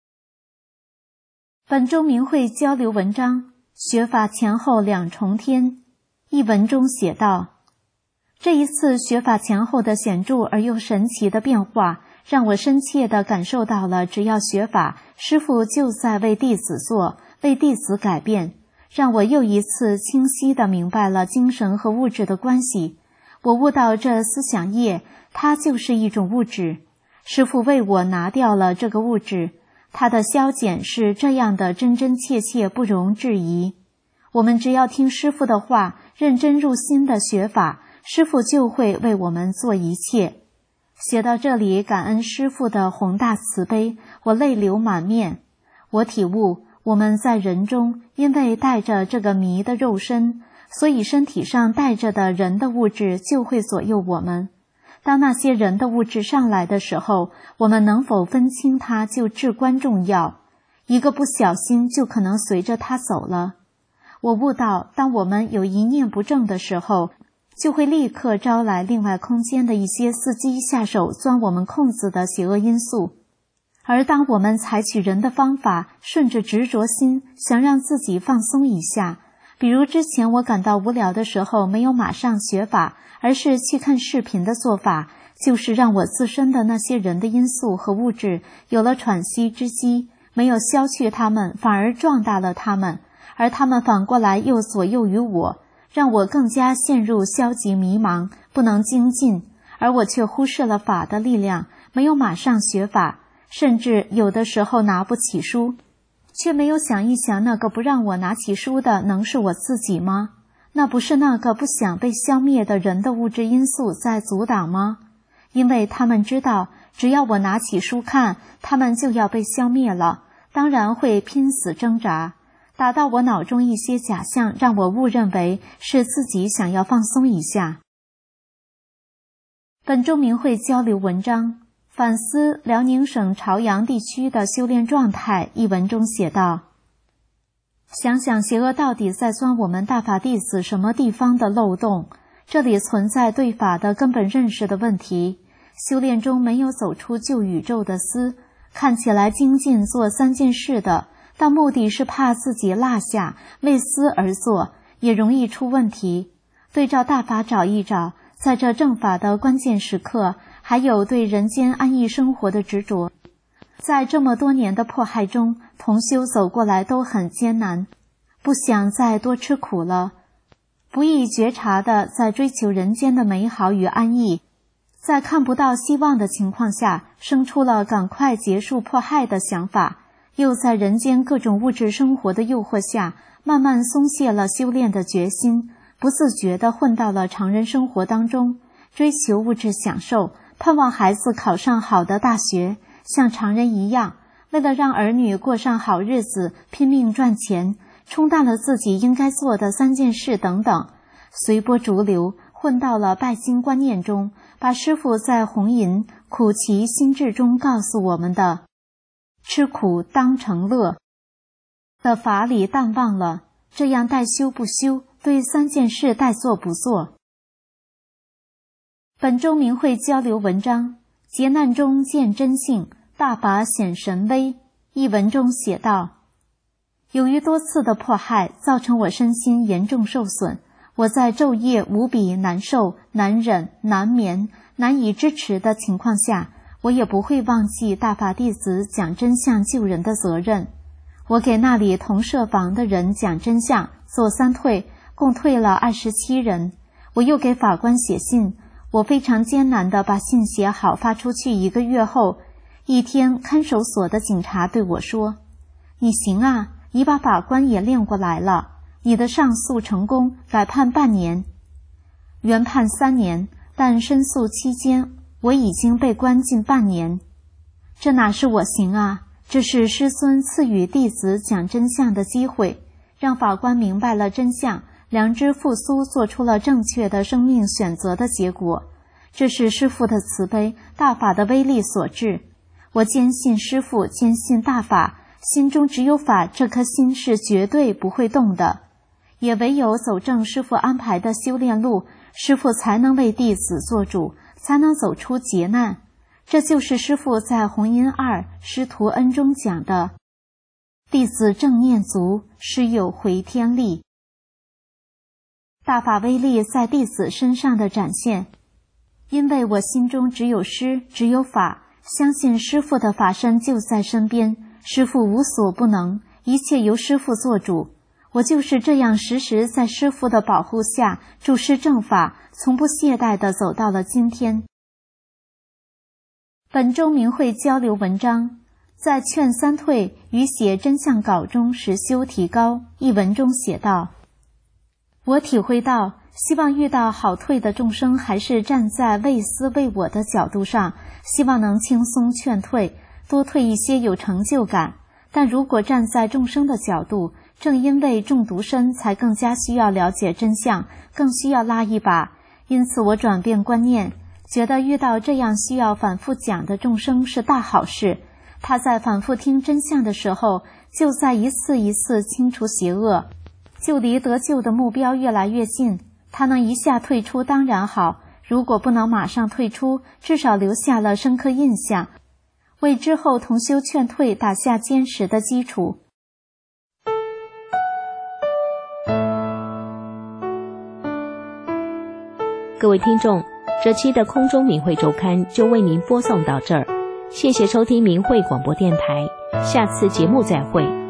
Speaker 5: 本周明慧交流文章，学法前后两重天。一文中写道，这一次学法前后的显著而又神奇的变化，让我深切地感受到了只要学法，师父就在为弟子做，为弟子改变，让我又一次清晰地明白了精神和物质的关系。我悟到这思想业，它就是一种物质。师父为我拿掉了这个物质，它的消减是这样的真真切切，不容置疑。我们只要听师父的话，认真入心的学法，师父就会为我们做一切。写到这里，感恩师父的宏大慈悲，我泪流满面。我体悟，我们在人中，因为带着这个迷的肉身，所以身体上带着的人的物质就会左右我们。当那些人的物质上来的时候，我们能否分清它就至关重要，一个不小心就可能随着它走了。我悟到，当我们有一念不正的时候，就会立刻招来另外空间的一些伺机下手钻我们空子的邪恶因素。而当我们采取人的方法，顺着执着心，想让自己放松一下，比如之前我感到无聊的时候，没有马上学法，而是去看视频的做法，就是让我自身的那些人的因素和物质有了喘息之机，没有消去它们，反而壮大了它们，而它们反过来又左右于我，让我更加陷入消极迷茫，不能精进，而我却忽视了法的力量，没有马上学法，甚至有的时候拿不起书，却没有想一想，那个不让我拿起书的能是我自己吗？那不是那个不想被消灭的人的物质因素在阻挡吗？因为他们知道，只要我拿起书看，他们就要被消灭了，当然会拼死挣扎，打到我脑中一些假象，让我误认为是自己想要放松一下。本周明慧交流文章，反思辽宁省朝阳地区的修炼状态一文中写道，想想邪恶到底在钻我们大法弟子什么地方的漏洞，这里存在对法的根本认识的问题。修炼中没有走出救宇宙的思，看起来精进做三件事的，但目的是怕自己落下，为思而做，也容易出问题。对照大法找一找，在这正法的关键时刻，还有对人间安逸生活的执着。在这么多年的迫害中，同修走过来都很艰难，不想再多吃苦了，不易觉察的在追求人间的美好与安逸，在看不到希望的情况下，生出了赶快结束迫害的想法，又在人间各种物质生活的诱惑下，慢慢松懈了修炼的决心，不自觉地混到了常人生活当中，追求物质享受，盼望孩子考上好的大学，像常人一样，为了让儿女过上好日子，拼命赚钱，冲淡了自己应该做的三件事等等，随波逐流，混到了拜金观念中，把师父在红银苦其心志中告诉我们的吃苦当成乐。 的法理淡忘了，这样待修不修，对三件事待做不做。本周明慧交流文章：劫难中见真性，大法显神威。一文中写道：由于多次的迫害，造成我身心严重受损，我在昼夜无比难受、难忍、难眠、难以支持的情况下，我也不会忘记大法弟子讲真相救人的责任。我给那里同舍房的人讲真相，做三退，共退了二十七人。我又给法官写信，我非常艰难地把信写好发出去。一个月后，一天看守所的警察对我说：你行啊，你把法官也练过来了，你的上诉成功，改判半年。原判三年，但申诉期间我已经被关近半年。这哪是我行啊，这是师尊赐予弟子讲真相的机会，让法官明白了真相，良知复苏，做出了正确的生命选择的结果。这是师父的慈悲，大法的威力所致。我坚信师父，坚信大法，心中只有法，这颗心是绝对不会动的。也唯有走正师父安排的修炼路，师父才能为弟子做主，才能走出劫难。这就是师父在弘音二师徒恩中讲的：弟子正念足，师有回天力。大法威力在弟子身上的展现，因为我心中只有师，只有法，相信师父的法身就在身边，师父无所不能，一切由师父做主。我就是这样时时在师父的保护下注师正法，从不懈怠地走到了今天。本周明慧交流文章，在劝三退与写真相稿中实修提高。一文中写道：我体会到，希望遇到好退的众生还是站在为私为我的角度上，希望能轻松劝退，多退一些有成就感。但如果站在众生的角度，正因为中毒深，才更加需要了解真相，更需要拉一把。因此我转变观念，觉得遇到这样需要反复讲的众生是大好事。他在反复听真相的时候，就在一次一次清除邪恶，就离得救的目标越来越近。他能一下退出当然好，如果不能马上退出，至少留下了深刻印象，为之后同修劝退打下坚实的基础。
Speaker 3: 各位听众，这期的空中明慧周刊就为您播送到这儿，谢谢收听明慧广播电台，下次节目再会。